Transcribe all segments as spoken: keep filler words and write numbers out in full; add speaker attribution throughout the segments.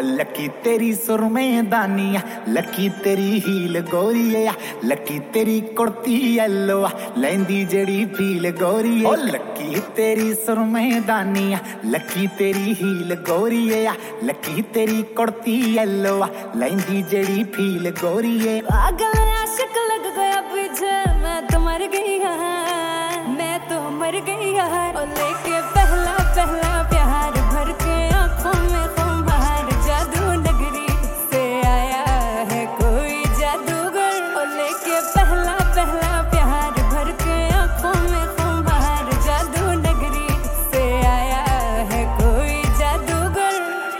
Speaker 1: Lucky तेरी सुरमे दानिया, lucky तेरी हील गोरीया, लकी तेरी कुर्ती येलो लैंदी जड़ी फील गोरीए। ओ लकी तेरी सुरमे दानिया, लकी तेरी हील गोरीया, लकी तेरी कुर्ती येलो लैंदी जड़ी फील गोरीए।
Speaker 2: पागल आशिक लग गया पीछे, मैं तो मर गई है, मैं तो मर गई है। और लेके पहला पहला प्यार भर के आंखों में खुमार, जादू नगरी से आया है कोई जादूगर। और लेके पहला पहला प्यार भर के आंखों में खुमार, जादू नगरी से आया है कोई जादूगर।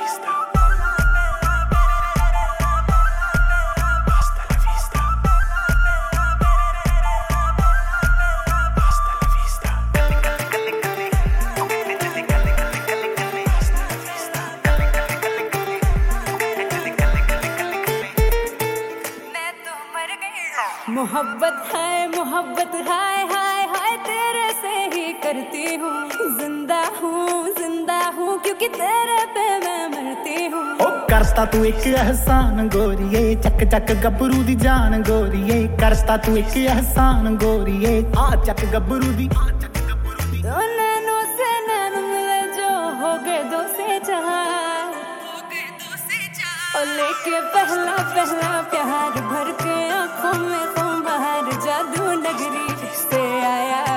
Speaker 2: मोहब्बत है मोहब्बत हाय हाय हाय तेरे से ही करती हूँ, जिंदा हूँ जिंदा हूँ क्योंकि तेरे पे मैं मरती हूँ।
Speaker 1: ओ करता तू एक एहसान गोरिए, चक चक गबरू दी जान गोरिए, करता तू एक एहसान गोरिए, आ चक गबरू दी।
Speaker 2: दो नैनों से नैन मिले जो हो गए दो से चार, और लेके पहला पहला प्यार भर के आंखों में खुमार, जादू नगरी से आया